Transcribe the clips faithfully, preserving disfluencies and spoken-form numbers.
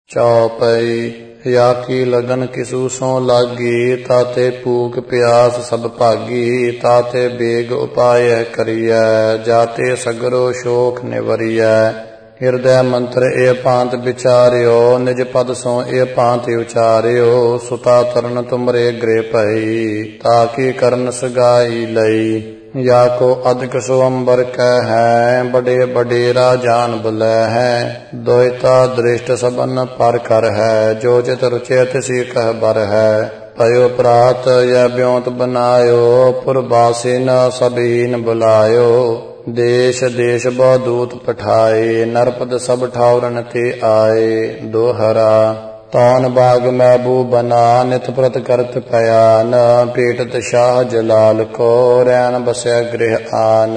चौपई। या की लगन किसु सो लागी, ताते भूख प्यास सब भागी। ताते बेग उपाय करियै, जाते सगरो शोक निवरियै। हिरदय मंत्र ए पांत विचार्यो, निज पद सो ए पांत उचार्यो। सुता तरन तुमरे गृह भई, ताकि करन सगाई लई। या को अधिक स्वंबर कह है, बड़े बडेरा जान बुलै है। दोयता दृष्ट सबन पर कर है, जो चित रुचि तिसी कह बर है। भयो प्रात यह ब्योंत बनायो, पुरबासी न सबहीन बुलायो। देश देश बहुदूत पठाए, नरपद सब ठावरन ते आए। दोहरा। तौन बाग महबू बना, नित प्रत करत पयान। पीटत शाह जलाल को, रैन बसै गृह आन।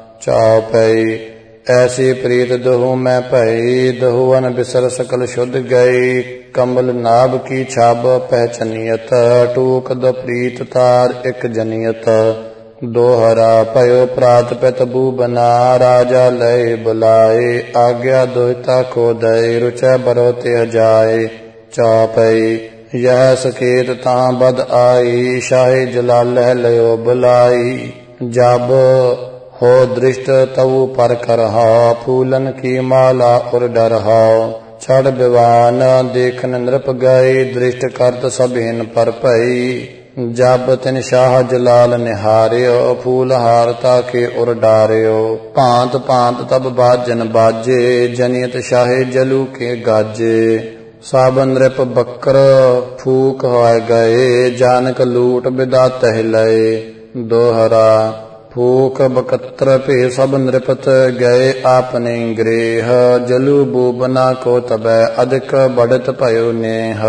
चौपई। ऐसी प्रीत दहु मैं भई, दहुअन बिसर सकल शुद्ध गई। कमल नाभ की छाब पहचनियत, टूक द प्रीत तार एक जनियत। दोहरा। भयो प्रात पित बू बना, राजा लय बुलाए। आज्ञा दोहिता को दय, रुचै बरो तिह जाए। चौपई। यह सकेत तां बद आई, शाहे जलाल लयो बुलाई। जब हो दृष्ट तऊ पर करहा, फूलन की माला उर डरहा। छड़ विवान देखन नृप गए, दृष्ट करत सबहिन पर भई। जब तिन शाह जलाल निहार्यो, फूल हारता के उर डार्यो। भांत भांत तब बाजन बाजे, जनियत शाहे जलू के गाजे। सब नृप बकर फूक होय गए, जानक लूट बिदा तह लए। दोहरा। फूक बकत्र पे सब नृपत गए, आपने गृह। जलू बूबना को तबै, अधिक बढ़त भयो नेह।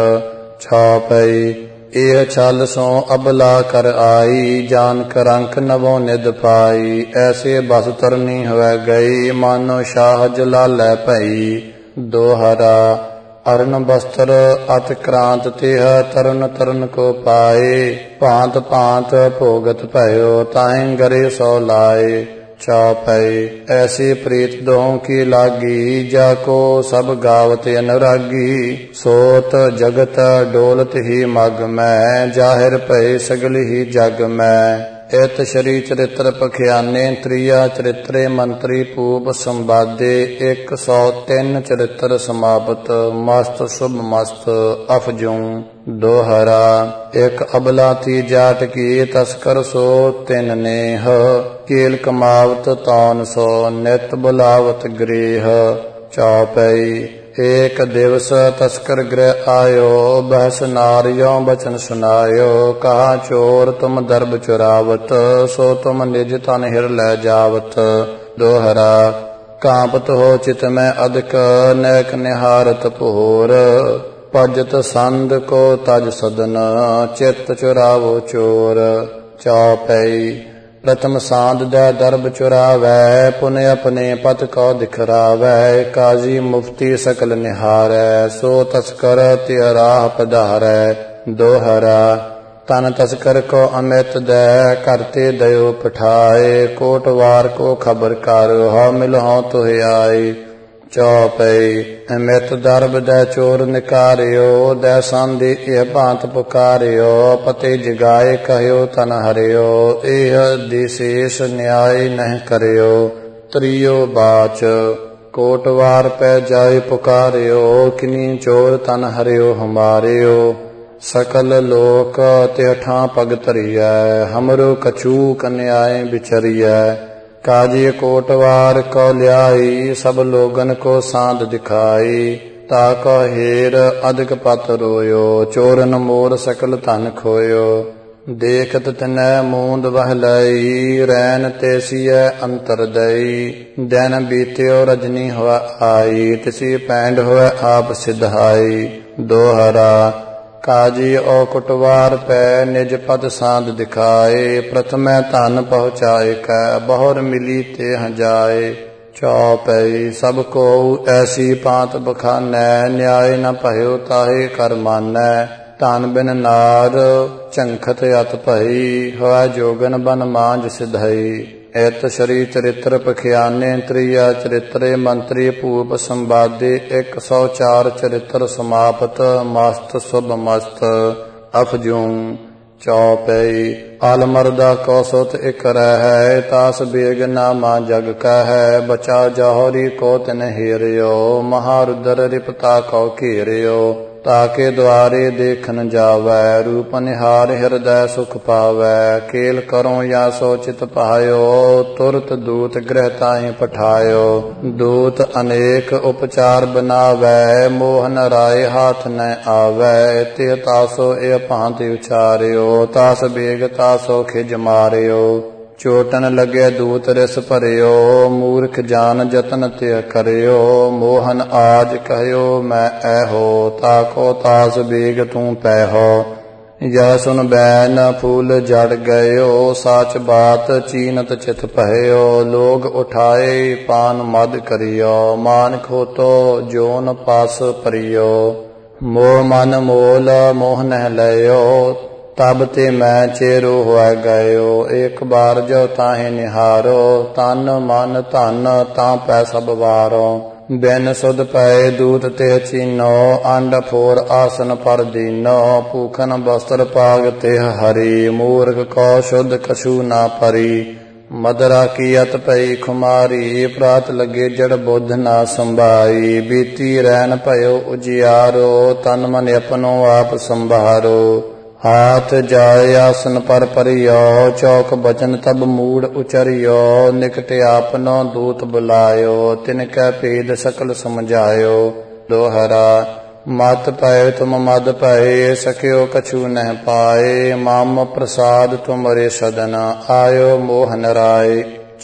छौपई। एह छल सो अबला कर आई, जान कर अंक नवो निद पाई। ऐसे बस तरनी होय गई, मानो शाह जलालै भई। दोहरा। अरण वस्त्र अतिक्रांत तिह, तरन तरन को पाए। भांत भांत भोगत भयो, ताहि गरे सो लाए। चौपई। ऐसी प्रीत दोहों की लागी, जाको सब गावत अनुरागी। सोत जगत डोलत ही मग में, जाहिर भय सगल ही जग में। इत श्री चरित्र पखियाने, त्रिया चरित्रे मंत्री पूप संवादे। एक सौ तीन चरित्र समाप्त, मस्त शुभ मस्त अफजू। दोहरा। एक अबला थी जाट की, तस्कर सो तिन नेह। केल कमावत तौन सो, नित बुलावत गृह। चौपई। एक दिवस तस्कर गृह आयो, बहस नारियों बचन सुनायो। कहा चोर तुम दर्भ चुरावत, सो तुम निज तन हिर लै जावत। दोहरा। कांपत हो चित में अधिक, नैक निहारत पोर। पजत संद को तज सदन, चित चुरावो चोर। चौपई। प्रथम सांद दै दर्भ चुरावै, पुन अपने पत को दिखरावै। काजी मुफ्ती सकल निहारै, सो तस्कर तिह राह पधारै। दोहरा। तन तस्कर को अमित दै, करते दयो पठाए। कोटवार को खबर कर, हो मिलहो तुह आए। चौपई। अमित दर्भ दै चोर निकारियो, दै सांदे एह भांत पुकारियो। पते जगाए कहयो तन हरियो, एह दिशेष न्याय नह करियो। त्रियो बाच। कोटवार पै जाय पुकारियो, किनी चोर तन हरियो हमारियो। सकल लोक तिह ठां पग धरियै, हमरो कछूक न्याय बिचरियै। काजी कोटवार को ल्याई, सब लोगन को सांद दिखाई। ताको हेर अधिक पत रोयो, चोरन मोर सकल धन खोयो। देखत तिनै मूंद वह लई, रैन तेसिय अंतर दई। दिन बीत्यो रजनी हुआ आई, तिसी पैंड हुआ आप सिधाई। दोहरा। काजी ओ कुटवार पै, निज पद सांद दिखाए। प्रथमै धन पहुँचाए कै, बहुर मिली तेह जाए। चौपई। सब को ऐसी पांत बखानै, न्याय न भयो ताहे कर मानै। धन बिन नार चंखत अत भई, होय जोगन बन मांज सिधई। ਇਤ ਸ਼੍ਰੀ ਚਰਿਤ੍ਰ ਪਖਿਆਨੇ ਤ੍ਰਿਆ ਚਰਿਤਰੇ ਮੰਤਰੀ ਭੂਪ ਸੰਵਾਦੇ ਇੱਕ ਸੌ ਚਾਰ ਚਰਿਤ੍ਰ ਸਮਾਪਤ ਮਸਤ ਸੁਭ ਮਸਤ ਅਫਜੂੰ ਚੌਪਈ ਆਲਮਰਦਾ ਕੋ ਸੁਤ ਇਕ ਰਹਿ ਤਾਸ ਬੇਗ ਨਾਮਾ ਜਗ ਕਹੈ ਬਚਾ ਜਹੋਰੀ ਕੋ ਤਿਨ ਹੀਰਿਓ ਮਹਾਰੁਦਰ ਰਿਪਤਾ ਕੋ ਘੇਰਿਓ ਤਾਕੇ ਦੁਆਰੇ ਦੇਖਨ ਜਾਵੈ ਰੂਪ ਨਿਹਾਰ ਹਿਰਦੈ ਸੁਖ ਪਾਵੈ ਕੇਲ ਕਰੋ ਯਾ ਸੋਚਿਤ ਪਾਇਓ ਤੁਰਤ ਦੂਤ ਗ੍ਰਹਿ ਤਾਹਿ ਪਠਾਇਓ ਦੂਤ ਅਨੇਕ ਉਪਚਾਰ ਬਨਾਵੈ ਮੋਹਨ ਰਾਏ ਹਾਥ ਨ ਆਵੈ ਤੇ ਤਾਸੋ ਇਹ ਭਾਂति ਉਚਾਰਿਓ ਤਾਸ ਬੇਗ ਤਾਸੋ ਖਿਜ ਮਾਰਿਓ ਚੋਟਨ ਲਗੇ ਦੂਤ ਰਿਸ ਭਰਿਓ ਮੂਰਖ ਜਾਨ ਜਤਨ ਤੇ ਕਰਿਓ ਮੋਹਨ ਆਜ ਕਹਿਓ ਮੈਂ ਐਹੋ ਤਾਕੋ ਤਾਸ ਬੇਗ ਤੂੰ ਪੈਹੋ ਯਾ ਸੁਨ ਬੈਨ ਫੂਲ ਜੜ ਗਇਓ ਸਾਚ ਬਾਤ ਚੀਨਤ ਚਿਤ ਭਇਓ ਲੋਗ ਉਠਾਏ ਪਾਨ ਮਦ ਕਰਿਓ ਮਾਨ ਖੋਤੋ ਜੋਨ ਪਾਸ ਭਰਿਓ ਮੋਹ ਮਨ ਮੋਲ ਮੋਹ ਨਹਿ ਲਇਓ ਤਬ ਤੇ ਮੈਂ ਚੇਰੋ ਹੋਇ ਗਇਓ ਇੱਕ ਬਾਰ ਜੋ ਤਾਹੇ ਨਿਹਾਰੋ ਤਨ ਮਨ ਧਨ ਤਾਂ ਪੈ ਸਭ ਵਾਰੋ ਬਿਨ ਸੁਧ ਪਏ ਦੂਤ ਤੇ ਚੀਨੋ ਅੰਡ ਫੋਰ ਆਸਨ ਪਰ ਦੀਨੋ ਭੂਖਨ ਬਸਤਰ ਪਾਗ ਤੇ ਹਰੀ ਮੂਰਖ ਕੋ ਸ਼ੁੱਧ ਕਛੂ ਨਾ ਪਰੀ ਮਦਰਾ ਕੀ ਅਤ ਪਈ ਖੁਮਾਰੀ ਪ੍ਰਾਤ ਲਗੇ ਜੜ ਬੁੱਧ ਨਾ ਸੰਭਾਈ ਬੀਤੀ ਰਹਿਣ ਭਇਓ ਉਜਿਆਰੋ ਤਨ ਮਨ ਆਪਣੋ ਆਪ ਸੰਭਾਰੋ ਹਾਥ ਜਾਏ ਆਸਨ ਪਰ ਪਰਿਓ ਚੌਕ ਬਚਨ ਤਬ ਮੂੜ ਉਚਰਿਓ ਨਿਕਟ ਆਪਨੋ ਦੂਤ ਬੁਲਾਇਓ ਤਿਨ ਕੈ ਭੇਦ ਸਕਲ ਸਮਝਾਇਓ ਦੋਹਰਾ ਮਤ ਪਏ ਤੁਮ ਮਦ ਪਏ ਸਕਿਓ ਕਛੂ ਨਹਿ ਪਾਏ ਮਮ ਪ੍ਰਸਾਦ ਤੁਮਰੇ ਸਦਨ ਆਇਓ ਮੋਹਨ ਰਾਏ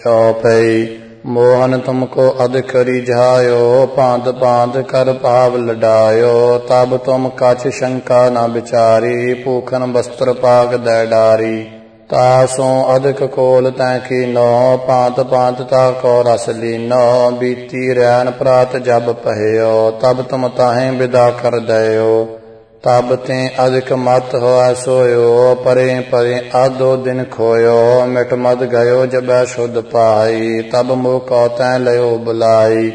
ਚੌਪਈ ਮੋਹਨ ਤੁਮਕੋ ਅਧਿਕ ਰਿਝਾਇਓ ਭਾਂਤ ਭਾਂਤ ਕਰ ਭਾਵ ਲਡਾਇਓ ਤਬ ਤੁਮ ਕਛ ਸ਼ੰਕਾ ਨ ਵਿਚਾਰੀ ਭੂਖਨ ਬਸਤਰ ਪਾਗ ਦੈ ਡਾਰੀ ਤਾਸੋਂ ਅਧਿਕ ਕੋਲ ਤੈ ਕੀਨੋ ਭਾਂਤ ਭਾਂਤ ਤਾ ਕੋ ਰਸ ਲੀਨੋ ਬੀਤੀ ਰੈਨ ਪ੍ਰਾਤ ਜਬ ਪਹਿਓ ਤਬ ਤੁਮ ਤਾਹੇ ਵਿਦਾ ਕਰ ਦਇਓ ਤਬ ਤੇ ਅਧਿਕ ਮਤ ਹੋਆ ਸੋਇਓ ਪਰੇ ਪਰੇ ਆਦੋ ਦਿਨ ਖੋਇਓ ਮਿਟ ਮਦ ਗਇਓ ਜਬੈ ਸ਼ੁੱਧ ਪਾਈ ਤਬ ਮੋਹ ਕੋ ਤੈ ਲਿਓ ਬੁਲਾਈ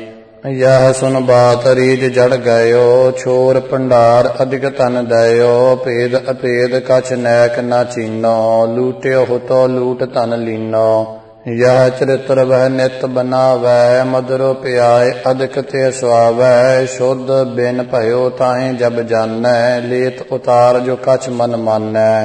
ਯਹ ਸੁਨ ਬਾਤ ਰੀਜ ਜੜ ਗਇਓ ਛੋਰ ਭੰਡਾਰ ਅਧਿਕ ਤਨ ਦਇਓ ਭੇਦ ਅਭੇਦ ਕਛ ਨੈਕ ਨਾ ਚੀਨੋ ਲੂਟਿਓ ਹੁਤੋ ਲੂਟ ਧਨ ਲੀਨੋ ਯਹ ਚਰਿਤ੍ਰ ਵਹਿ ਨਿਤ ਬਨਾਵੈ ਮਧੁਰ ਪਿਆਏ ਅਧਿਕ ਤੇ ਸੁਆਵੈ ਸ਼ੁੱਧ ਬਿਨ ਭਇਓ ਤਾਹੇ ਜਬ ਜਾਣੈ ਲੇਤ ਉਤਾਰ ਜੋ ਕਛ ਮਨ ਮਾਨੈ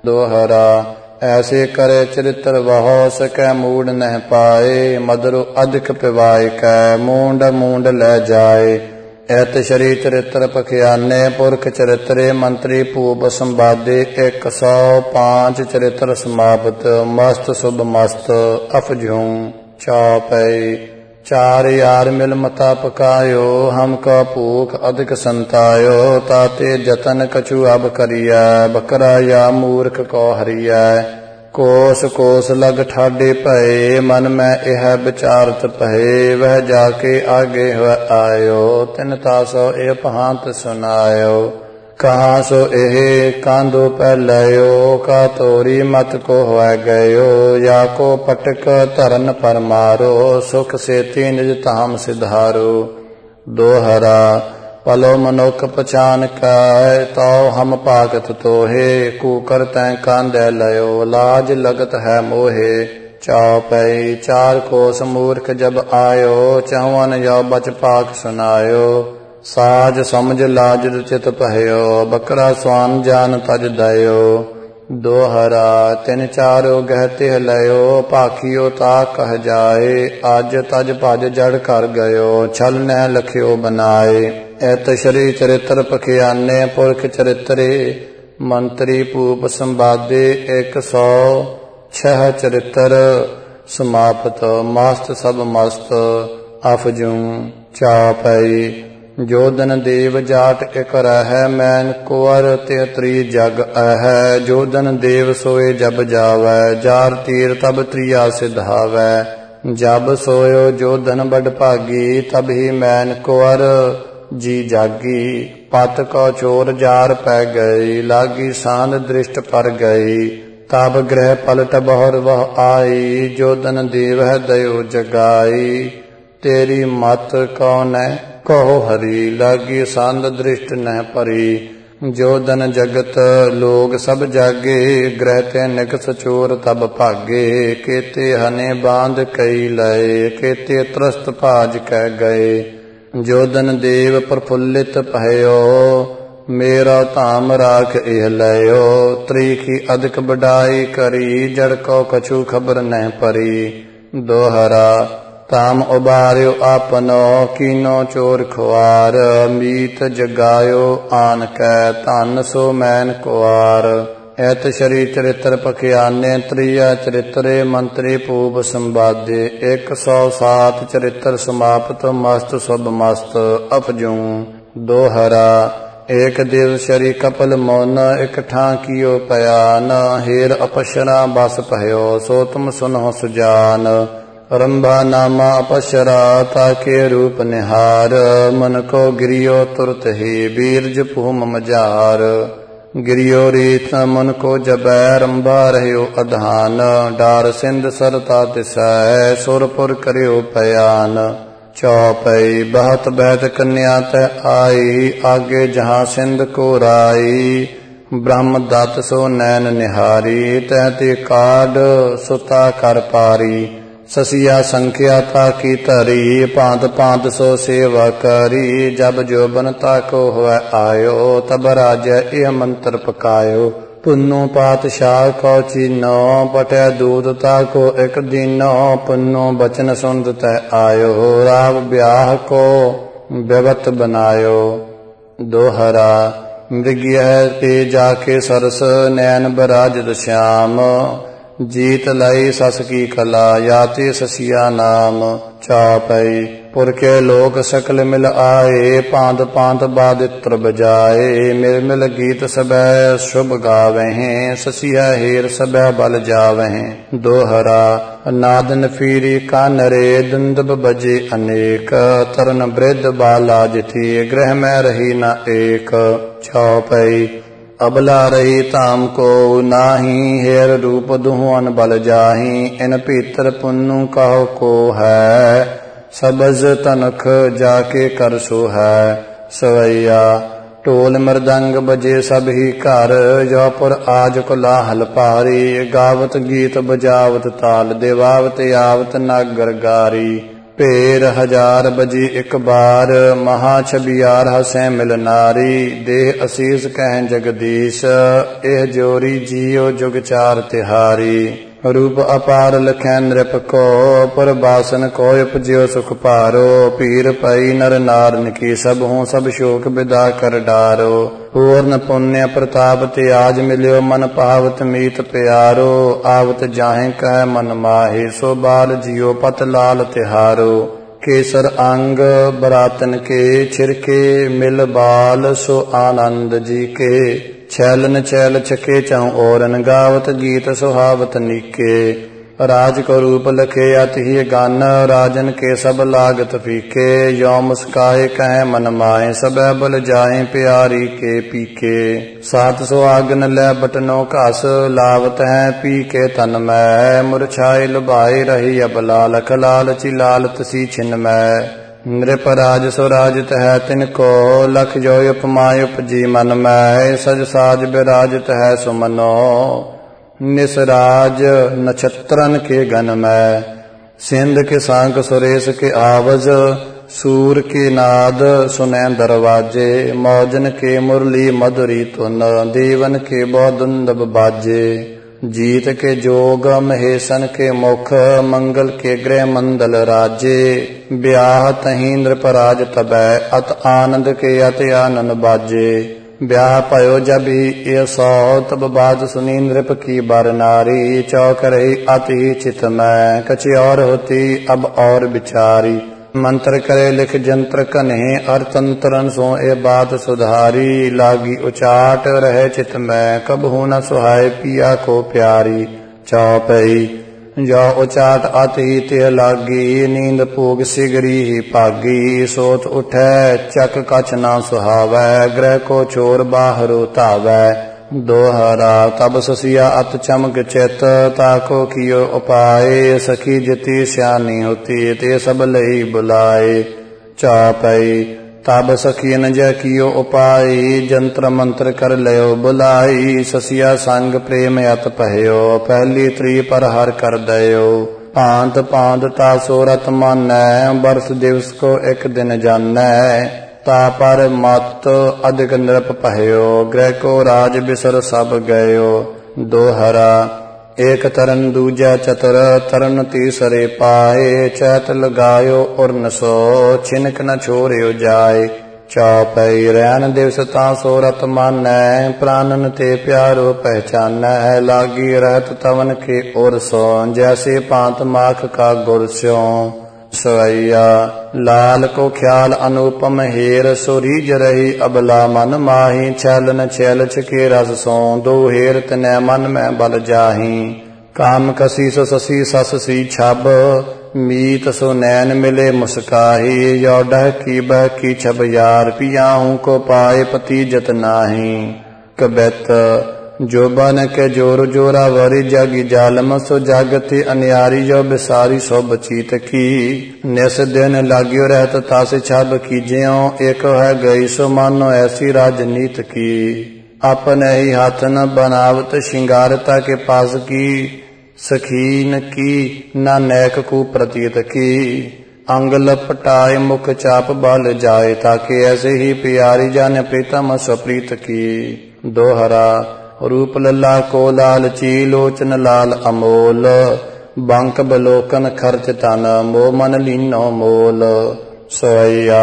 ਦੋਹਰਾ ਐਸੇ ਕਰੇ ਚਰਿਤ੍ਰ ਵਹੁ ਸਕੈ ਮੂੜ ਨਹਿ ਪਾਏ ਮਧੁਰ ਅਧਿਕ ਪਿਵਾਇ ਕੈ ਮੂੰਡ ਮੂੰਡ ਲੈ ਜਾਏ ਇਤ ਸ਼੍ਰੀ ਚਰਿਤ੍ਰ ਪਖਿਆਨੇ ਪੁਰਖ ਚਰਿਤਰੇ ਮੰਤਰੀ ਭੂਪ ਸੰਵਾਦੇ ਇੱਕ ਸੌ ਪੰਜ ਚਰਿਤ੍ਰ ਸਮਾਪਤ ਮਸਤ ਸੁਭ ਮਸਤ ਅਫਜੂੰ ਚੌਪਈ ਚਾਰ ਯਾਰ ਮਿਲ ਮਤਾ ਪਕਾਇਓ ਹਮ ਕਾ ਭੂਖ ਅਧਿਕ ਸੰਤਾਇਓ ਤਾਤੇ ਜਤਨ ਕਛੂ ਅਬ ਕਰੀਐ ਬਕਰਾ ਯਾ ਮੂਰਖ ਕੋ ਹਰੀਐ ਕੋਸ ਕੋਸ ਲਗ ਠਾਡੇ ਭਏ ਮਨ ਮੈਂ ਇਹ ਵਿਚਾਰਤ ਭਏ ਵਹਿ ਜਾ ਕੇ ਆਗੇ ਹੋਇ ਆਇਓ ਤਿਨ ਤਾਸੋ ਇਹ ਭਾਂਤ ਸੁਨਾਇਓ ਕਹਾ ਸੋ ਇਹ ਕਾਂਦੋ ਪਹਿਲਇਓ ਕਾ ਤੋਰੀ ਮਤ ਕੋ ਹੋਇ ਗਇਓ ਯਾ ਕੋ ਪਟਕ ਧਰਨ ਪਰ ਮਾਰੋ ਸੁਖ ਸੇਤੀ ਨਿਜ ਧਾਮ ਸਿਧਾਰੋ ਦੋਹਰਾ ਪਲੋ ਮਨੁਖ ਪਛਾਨ ਕੈ ਤਉ ਹਮ ਭਾਗਤ ਤੋਹੇ ਕੂਕਰ ਤੈ ਕਾਂਦੈ ਲਇਓ ਲਾਜ ਲਗਤ ਹੈ ਮੋਹੇ ਚੌਪਈ ਚਾਰ ਕੋਸ ਮੂਰਖ ਜਬ ਆਇਓ ਚੌਵਨ ਜੋ ਬਚ ਪਾਕ ਸੁਨਾਇਓ ਸਾਜ ਸਮਝ ਲਾਜ ਚਿਤ ਭਇਓ ਬਕਰਾ ਸਵਾਨ ਜਾਨ ਤਜ ਦਇਓ ਦੋਹਰਾ ਤਿਨ ਚਾਰੋ ਗਹਿਤੇ ਲਇਓ ਭਾਖੀਓ ਤਾ ਕਹਿ ਜਾਏ ਅੱਜ ਤਜ ਭਜ ਜੜ ਕਰ ਗਇਓ ਛਲ ਨਹਿ ਲਖਿਓ ਬਨਾਏ ਇਤ ਸ਼੍ਰੀ ਚਰਿਤ੍ਰ ਪਖਿਆਨੇ ਪੁਰਖ ਚਰਿਤਰੇ ਮੰਤਰੀ ਭੂਪ ਸੰਵਾਦੇ ਇੱਕ ਸੌ ਛਹ ਚਰਿਤ੍ਰ ਸਮਾਪਤ ਮਸਤ ਸਭ ਮਸਤ ਅਫਜੂੰ ਚਾਪਈ ਜੋਦਨ ਦੇਵ ਜਾਟ ਇਕ ਰਹਿ ਮੈਨ ਕੁਵਰ ਤੇ ਤਰੀ ਜਗ ਅਹੈ ਜੋਦਨ ਦੇਵ ਸੋਏ ਜਬ ਜਾਵੈ ਜਾਰ ਤੀਰ ਤਬ ਤ੍ਰਿਆ ਸਿਧਾਵੈ ਜਬ ਸੋਇਓ ਜੋਦਨ ਬੜ ਭਾਗੀ ਤਬ ਹੀ ਮੈਨ ਕੁਵਰ ਜੀ ਜਾਗੀ ਪਤ ਕੋ ਚੋਰ ਜਾਰ ਪੈ ਗਈ ਲਾਗੀ ਸਾਂਦ ਦ੍ਰਿਸ਼ਟ ਪਰ ਗਈ तब गृह पलट बहुर वह आई, जो दन देव है दयो जगाई। तेरी मत कौन है कहो हरि, लागी सांद दृष्ट न परी। जो दन जगत लोग सब जागे, ग्रह ते निकस चोर तब भागे। केते हने बांध कई लए, केते त्रस्त भाज कह गए। जो दन देव प्रफुल्लित भयो, मेरा धाम राख एह लयो। त्रिखी अधिक बढ़ाई करी, जड़ को कछु खबर न परी। दोहरा ताम उबार्यो आपनो, कीनो चोर खुआर। मीत जगायो आन कै, धन सो मैन कुआर। ऐत शरी चरित्र पखियाने, त्रिया चरित्रे मंत्री पूब संवादे। एक सौ सात चरित्र समाप्त, मस्त सब मस्त अपजू। दोहरा एक दिव शरी कपल मौन, एक ठां कियो पयान। हेर अपशरा बस भयो, सो तुम सुनो सुजान। रंभा नामा अपशरा, ताके रूप निहार। मन को गिरियो तुरत ही, बीरज भूम मजार। गिरियो रीत मन को जबै, रंभा रह्यो अधान। डार सिंध सरता तिसै, सुरपुर करियो पयान। चौपई बहत बैठ कन्या तह आई, आगे जहाँ सिंध को राई। ब्रह्म दत्त सो नैन निहारी, तहते काड सुता कर पारी। ससिया संख्या ताकी धरी, पांत पांत सो सेवा करी। जब जोबन ताको हुआ आयो, तब राजा यह मंत्र पकायो। पुन्नो पातशाह को चीनो, पटै दूध ताको एक दीनो। पुन्नो बचन सुंद तय आयो, राव ब्याह को व्यवत बनायो। दोहरा मृग्य ते जाके सरस, नैन बराजत श्याम। जीत लाई सस की कला, याति ससिया नाम। चौपई पुर के लोक सकल मिल आए, पांत पांत बादित्र बजाए। मिल मिल गीत सबै शुभ गावें, ससिया हेर सबै बल जावें। दोहरा नादन फीरी कानरे, दुंदब बजे अनेक। तरन वृद्ध बाला जिथि, गृह में रही न एक। चौपई अबला रही ताम को नाही, हेर रूप दुहुअन बल जाही। इन भीतर पुन्नु कहो को है, सबज तनख जाके कर सो है। सवैया ढोल मृदंग बजे सब ही घर, जौपुर आज कोलाहल भारी। गावत गीत बजावत ताल, देवावत आवत नागर गारी। भेर हजार बजी एक बार, महा छबियार हसै मिल नारी। देह असीस कह जगदीश, एह जोरी जियो जुग चार तिहारी। रूप अपार लखै नृप को, पर बासन को उपजयो सुख पारो। पीर पई नर नारन की, सब हूँ सब शोक विदा कर डारो। पूर्ण पुण्य प्रताप ते आज मिल्यो, मन पावत मीत प्यारो। आवत जाहे कह मन माहे, सो बाल जियो पत लाल तिहारो। केसर अंग बरातन के, छिरके मिल बाल सो आनंद जी के। छैलन छैल छके चहु ओरन, गावत गीत सुहावत नीके। राज को रूप लखे अति ही गान, राजन के सब लागत फीके। यो मुस्काए कहे मन माए, सबै बल जाए प्यारी के पीके। सात सो आगन लै बटनो घस, लावत है पी के तन मै। मुरछाए लुभाए रही अबला, लख लालची लालत सी छिन मै। नृपराज स्वराजित है तिनको, लख जो उपमा उपजी मन मै। सज साज विराजित है सुमनो, निसराज नक्षत्रन के गण में। सिंध के सांक सुरेश के आवज, सूर के नाद सुनै दरवाजे। मौजन के मुरली मधुरी तुन, देवन के बौदुंदब बाजे। जीत के जोग महेशन के मुख, मंगल के गृह मंडल राजे। ब्याह तहीं नृपराज तबै, अत आनंद के अति आनंद बाजे। ब्याह पयो जब ही ये सौ, तब बात सुनी नृप की बर नारी। चौक रही अति चित में, कछि और होती अब और बिचारी। मंत्र करे लिख जंत्र कन्हे, अर तंत्रन सो ए बात सुधारी। लागी उचाट रहे चित में, कब हो न सुहाय पिया को प्यारी। चौपई जो उचाट अति ते लागी, नींद पूग सिगरी ही पागी। सोत उठै चक कछ ना सुहावै, ग्रह को चोर बाहरो तावै। दोहरा तब ससिया अत चमक चित ताको कियो उपाय सखी जिति सियानी होती ते सब लई बुलाए। चौपाई तब सखियन जय कियो उपाय जंत्र मंत्र कर लयो बुलाई ससिया संग प्रेम अत पहयो पहली त्री पर हर कर दयो। पांत पांत तासो रत मानै बरस दिवस को एक दिन जानै ता पर मत अधिक नृप पहयो ग्रह को राज बिसर सब गयो। दोहरा एक तरन दूजा चतुर तरन तीसरे पाए चैत लगायो और नसो छिनक न छोड़ियो जाए। चौपाई रैन दिवस तासो रत मानै प्राणन ते प्यारो पहचानै लागी रहत तवन के ओर सो जैसे पांत माख का गुर स्यों। सवैया लाल को ख्याल अनुपम हेर सुरीज रही अबला मन माही छैलन छैल छके रस सो दो हेर तनै मन में बल जाही। काम कसी सो ससी सस सी छब मीत सो नैन मिले मुस्काही यो डह की बह की छब यार पियाहू को पाए पति जत नाही। कबैत जो बन के जोर जोरा वरी जागी जालम सो जागति अनियारी जो बिसारी सो बचीत की निस दिन लागियो रहत तासे छब की ज्यों एक है गई सो मानो ऐसी राजनीत की। अपने ही हाथ न बनावत श्रृंगारता के पास की सखीन की न नैक को प्रतीत की। अंग लपटाए मुख चाप बल जाए ताकि ऐसे ही प्यारी जाने प्रीतम स्वप्रीत की। दोहरा रूप लला को लालची लोचन लाल अमोल बांक बलोकन खर्च तन मो मन लीनो मोल। सोया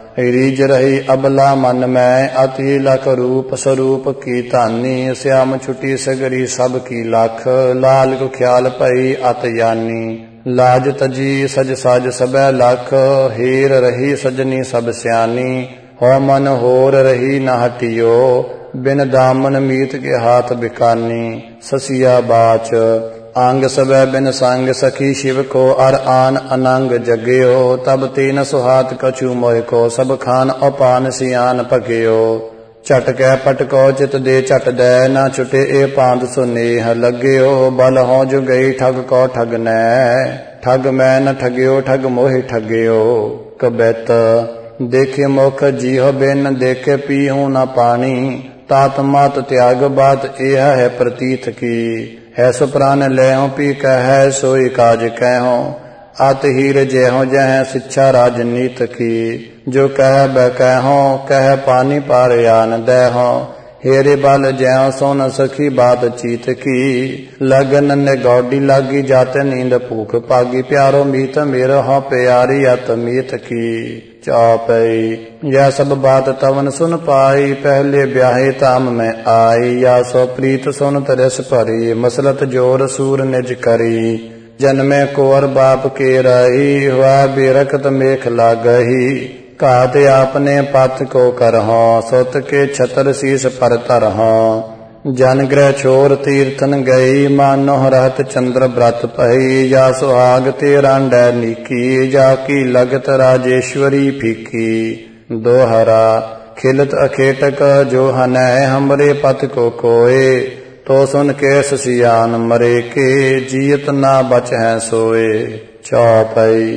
रीज रही अबला मन में अति लख रूप स्वरूप की तानी श्याम छुटी सगरी सब की लख लाल को ख्याल पई अत यानी। लाज तजी सज साज सबै लख हीर रही सजनी सब स्यानी हो मन होर रही न हटियो बिन दामन मीत के हाथ बिकानी। ससिया बाच अंग सबै बिन संग सखी शिव को अर आन अनंग जगयो तब तीन सुहात कछु मोह को सब खान अपान सियान पगयो। झट कै पटको चित दे झट दे न छुटे ए पांत सुनेह लग्यो बल हो जो गई ठग को ठग नै ठग मैं न ठग्यो ठग मोहि ठग्यो। कबैत देखे मुख जीह बिन देखे पीहू न पानी तात मात त्याग बात यह है प्रतीत की। है सो प्राण लेहो पी कह सोई काज कहो अत हीर जहो जह शिक्षा राजनीत की। जो कह ब कहो कह पानी पार यान दहो हेरे बल ज्यों सोन सखी बात चीत की। लगन ने गौडी लागी जाते नींद भूख पागी प्यारो मीत मेरा हो प्यारी अत मीत की। चौपाई यह सब बात तवन सुन पाई पहले ब्याहे ताम में आई या सो प्रीत सुन तरस भरी मसलत जोर सूर निज करी। जन्मे कुंवर बाप के रही हुआ बेरकत मेख लागही कहत आपने पथ को करहो सुत के छतर शीस पर तरहो। जन ग्रह छोर तीर्थन गई मानो रहत चंद्र व्रत पही या सुहाग तेरा नीकी जाकी लगत राजेश्वरी फीकी। दोहरा खिलत अखेटक जो हनै हमरे पथ को कोए तो सुन के ससियान मरे के जियत ना बच है सोए। चौपाई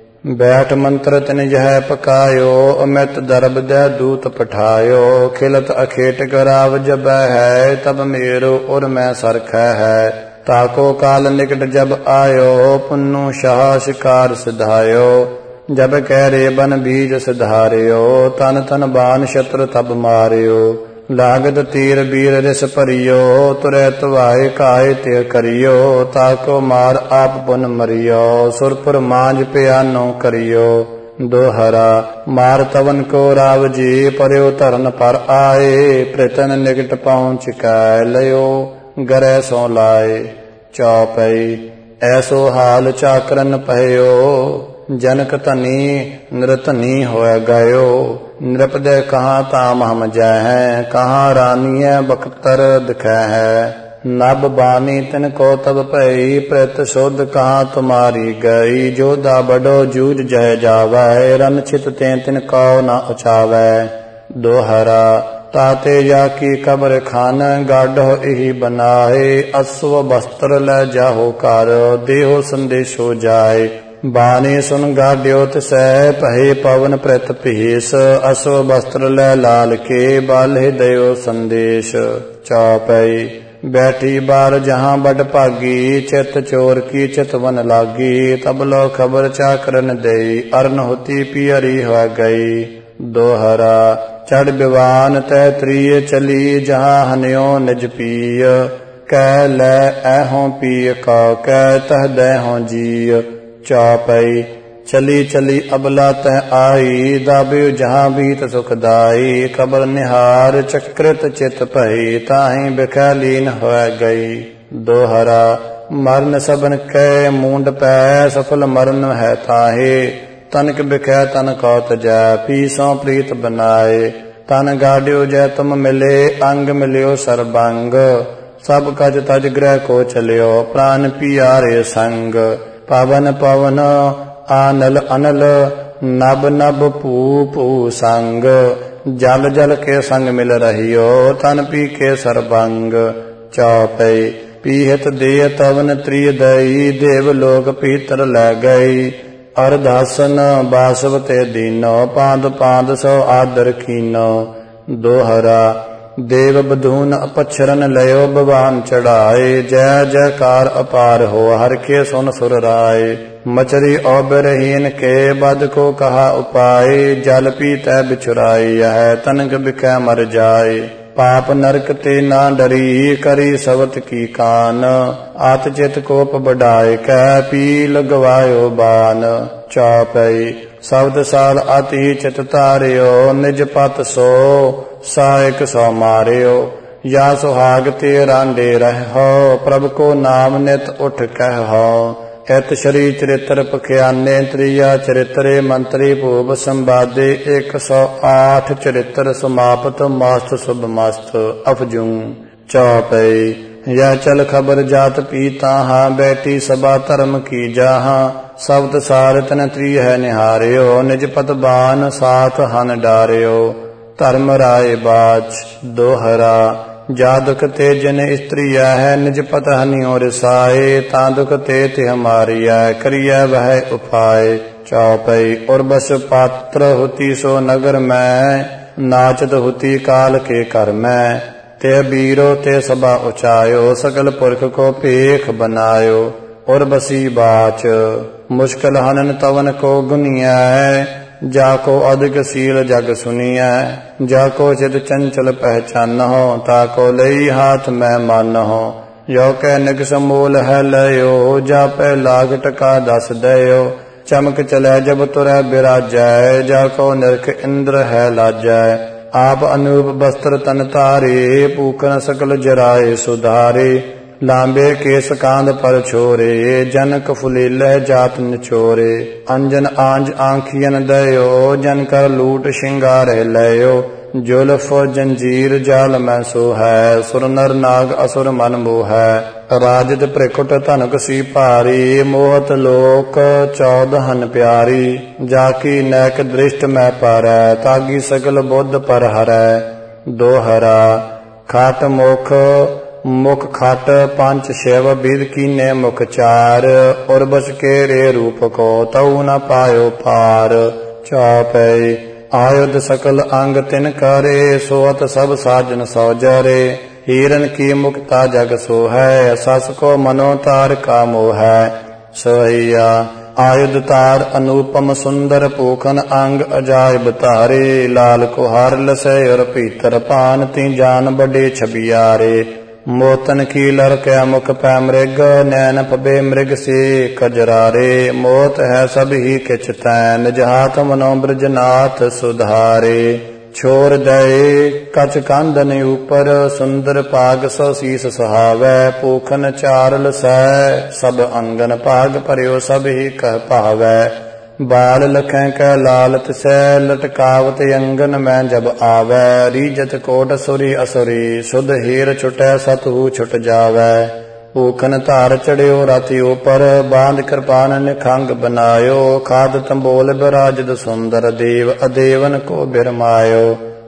बैठ मंत्र तिन यह पकायो अमित दरब दे दूत पठायो खिलत अखेट कराव जब है तब मेरो और मैं सरख है। ताको काल निकट जब आयो पुन्नु शाह शिकार सिधायो जब कह रे बन बीज सिधारियो तन तन बान शत्रु तब मारियो। लागत तीर बीर रिस परियो तुरे तुवाए काहे ते करियो ताको मार आप पुन मरियो सुरपुर मांझ प्यानो करियो। दोहरा मार तवन को राव जी पर्यो तरन पर आए प्रतन निकट पहुँच कै लयो गरे सो लाए। चौपाई ऐसो हाल चाकरन पहयो जनक तनी नृतनी होय गयो। नृपदे कहाँ ताम हम जय कहाँ रानिय बख्तर दिखै है। नब बानी तिन को तब पई प्रत शुद्ध कहाँ तुम्हारी गई जोधा बड़ो जूझ जय जावै रन छित ते तिन को न उचावै। दोहरा ताते जाकी कब्र खान गाढ़ो इही बनाए। अश्व वस्त्र लै जाहो कर देहो संदेशो जाए। बानी सुन गाड्यो तिसै पहे पवन प्रत भेष। अश्व वस्त्र लै लाल के बाल्हे दयो संदेश। चौपाई बैठी बार जहाँ बड भागी चित चोर की चितवन लागी। तब लो खबर चाकरन दई अरन होती पियरी हो गई। दोहरा चढ़ विवान तय त्रिय चली जहाँ हन्यो निज पीय। कह लै ऐहों पीय कौ कह तह दैहों जीय। चौपाई चली चली अबला तह आई दाबियो जहाँ बीत सुखदाई। कबर निहार चक्रित चित भई ताहि बिखै लीन हो गई। दोहरा मਰਨ सबन कै मूंड पै सफल मरण है ताहे। तनक बिखै तन कौ तजै पीसों प्रीत बनाए। तन गाड्यो जै तुम मिले अंग मिलियो सर्बांग। सब कज तज ग्रह को चलियो प्राण पियारे संग। पवन पवन आनल अनल नभ नभ पू पू संग। जल जल के संग मिल रहियो तन पी के सरबंग। चौपई पीहत दे तवन त्रिय दई देव लोक पीतर लै गई। अरदासन बासव ते दीनो पांद पांद सौ आदर कीनो। दोहरा देव बधून अपछरन लयो भगवान चढ़ाए। जय जयकार अपार हो हर के सुन सुर राय। मचरी औबरहीन के बद को कहा उपाय। जल पीतै बिछुराई यह तनक बिखै मर जाए। पाप नरक ते ना डरी करी सवत की कान। आत चित कोप बढ़ाए कह पी लगवायो बान। चौपई शब्द साल अति चित तारियो निज पत सो सायक सौ मारियो। या सुहाग ते रांडे रहो प्रभ को नाम नित उठ कहो। इत श्री चरित्र पखियाने त्रिया चरित्रे मंत्री भूप संवादे। एक सौ आठ चरित्र समाप्त मस्त शुभ मस्त अफजू। चौपई यह चल खबर जात पीता हाँ बैठी सभा धर्म की जहाँ। शब्द सार तन त्रिय है निहारियो निज पत बान साथ हन डारियो। धर्म राय बाच। दोहरा जा दुख ते जिन स्त्रिया है निज पत हनियो रिसाए। ता दुख ते तिह मारिया करिया वह उपाय। चौपई और बस पात्र होती सो नगर में नाचत होती काल के कर में। ते बीरो ते सभा उचायो सकल पुरख को पेख बनायो। और बसी बाच मुश्किल हनन तवन को गुनिया है। जाको अधिक सील जग सुनिया। जाको चित चंचल पहचान हो ताको लई हाथ में मान हो। यो कै निग समूल है लयो जा पे लाग टका दस दयो। चमक चले जब तुरै बिराजै जाको निरख इंद्र है लाजै। आप अनूप वस्त्र तन तारे पूकन सकल जराए सुधारे। लांबे केस कांध पर छोरे जनक फुलीलह जात निचोरे। अंजन आंज आंखियन दयो जन कर लूट श्रृंगार लयो। जुल्फ जंजीर जाल में सो है सुर नर नाग असुर मन मोह है। राजत प्रकुट धनुक सी भारी मोहत लोक चौदहन प्यारी। जाकी नैक दृष्ट में पारै तागी सकल बुद्ध पर हरै। दोहरा खाट मुख मुख खाट पंच शिव बीर कीने मुख चार। और बस के रे रूप को तऊ न पायो पार। चौपई आयुध सकल अंग तिन करे सोत सब साजन सौजरे। हीरन की मुक्ता जग सो है सस को मनो तार का मोह है। सोहिया आयुध तार अनुपम सुंदर पूखन अंग अजायब तारे। लाल को हार लसै और पीतर पान ती जान बड़े छबियारे। मोतन की लड़कै मुख पै मृग नैन पबे मृग से कजरारे। मोत है सब ही किच तैन जहात मनो ब्रजनाथ सुधारे। छोर दये कच कांदन ऊपर सुंदर पाग सौ शीस सुहावै। पूखन चार लसै सब अंगन पाग परयो सब ही कह पावै। बाल लखें कै लाल तिसै लटकावत अंगन में जब आवै। रीजत कोट सुरी असुरी सुध हीर छुटै सतहु छुट जावै। पूखन धार चढ़ियो राति ऊपर बांध कृपान निखंग बनायो। खाद तंबोल बिराजद सुंदर देव अदेवन को बिरमायो।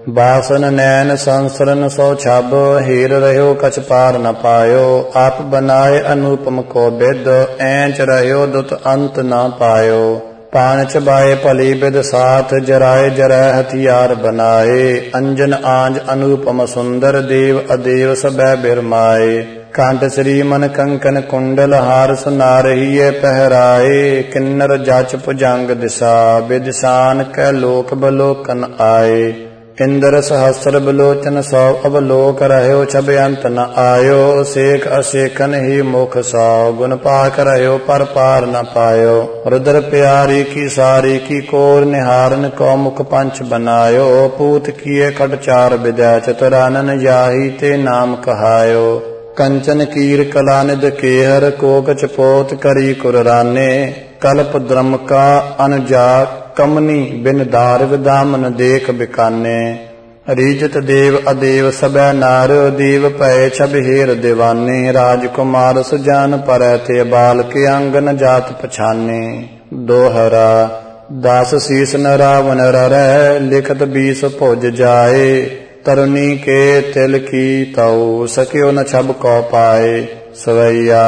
बासन नैन संसरन सौ छब, हीर रह्यो कछ पार न पायो। आप बनाए अनुपम को बिद, ऐंच रह्यो दुत अंत न पायो। पान चबाए भली बिद साथ, जराए जरै हथियार बनाए। अंजन आंज अनुपम सुंदर, देव अदेव सबै बिरमाए। कंठ श्री मन कंकन कुंडल, हार सुनारहिए पहराए। किन्नर जाच भुजंग दिशा, विदिशान कै लोक बलोकन आए। इंद्र सहस्र बलोचन सौ, अवलोक रह्यो छब अंत न आयो। सेख असेखन ही मुख सौ, गुण पाक रह्यो पर पार न पायो। रुद्र प्यारी की सारी की कोर, निहारन को मुख पंच बनायो। पूत किए खट चार विद्या, चतुरानन जाहि ते नाम कहायो। कंचन कीर कलानिद केहर, कोक चपोत करी कुराने। कल्प द्रम का अनुजा, कमनी बिन दारग दामन देख बिकाने। रीजत देव अदेव सबै नार, देव पय छब हेर दीवाने। राजकुमार सुजान परै ते, बाल के अंगन जात पछाने। दोहरा दास शीस न रावण ररै, लिखत बीस भुज जाए। तरुणी के तिल की तऊ, सकियो न छब को पाए। सवैया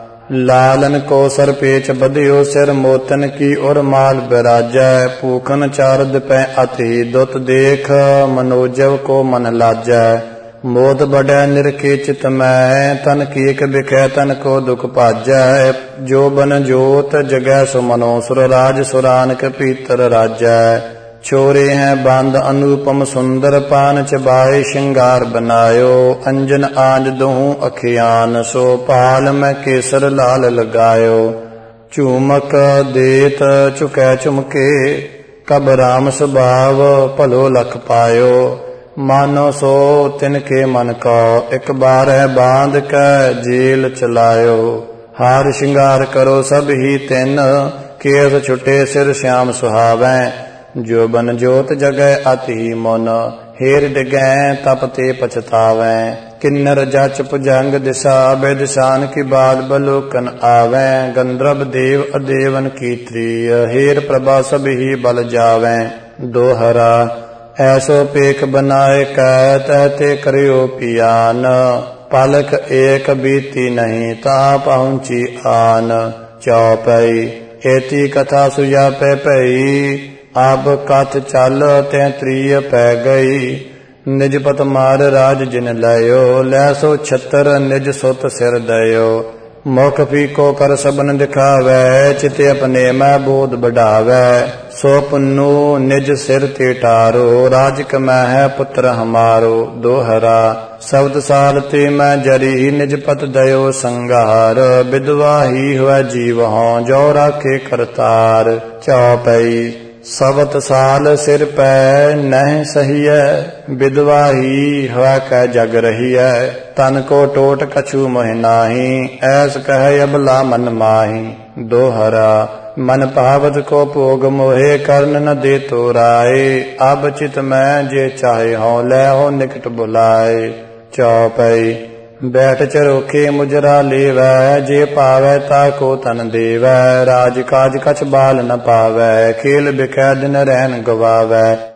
लालन को सर पेच बधियो, सिर मोतन की और माल बिराजै। पूखन चारद पै अति, दुत देख मनोजव को मन लाजै। मोद बढ़ै निरखे चित मैं, तन कीक बिखै तन को दुख भाजै। जो बन जोत जगै सुमनो, सुर राज सुरान के पीतर राजै। छोरे हैं बांध अनुपम सुंदर, पान चबाए श्रृंगार बनायो। अंजन आंज दोहूं अखियान, सो पाल में केसर लाल लगायो। चूमक देत चुकै चुमके, कब राम स्वभाव भलो लख पायो। मानो सो तिनके मन को, एक बार है बांध कै जेल चलायो। हार श्रृंगार करो सब ही तिन, केस छुटे सिर श्याम सुहावै। जो बन जोत जगै अति मन, हेर डिगै तप ते पछतावै। किन्नर जच भुजंग दिशा, विदिशान की बात बलोकन आवै। गंधर्व देव अदेवन की त्रिय, हेर प्रभा सब ही बल जावै। दोहरा ऐसो पेख बनाए कै, तहते करियो पियान। पालक एक बीती नहीं, ता पहुंची आन। चौपई एती कथा सुया पै पई, अब कथ चल तै त्रिय पै गई। निज पत मार राज जिन लयो, लै सो छतर निज सुत सिर दयो। मुख फीको कर सबन दिखावै, चित अपने मैं बोध बढ़ावै। सो पुन्नु निज सिर ते टारो, राज कमै है पुत्र हमारो। दोहरा शब्द साल ते मैं जरी, निज पत दयो संगार। विधवा ही हुआ जीव हों, जो राखे करतार। चौपई सवत साल सिर पै नह सहिय, विधवा ही हुआ कै जग रहिय। तन को टोट कछु मोह नाही, ऐस कह अबला मन माही। दोहरा मन पावत को भोग मोहे, कर्ण न दे तो राय। अब चित मैं जे चाहे हों, ले हो निकट बुलाए। चौपई बैठ चरोखे मुजरा लेवै, जे पावै ताको तन देवै। राज काज कछ बाल न पावै, खेल बिकै दिन रैन गवावै।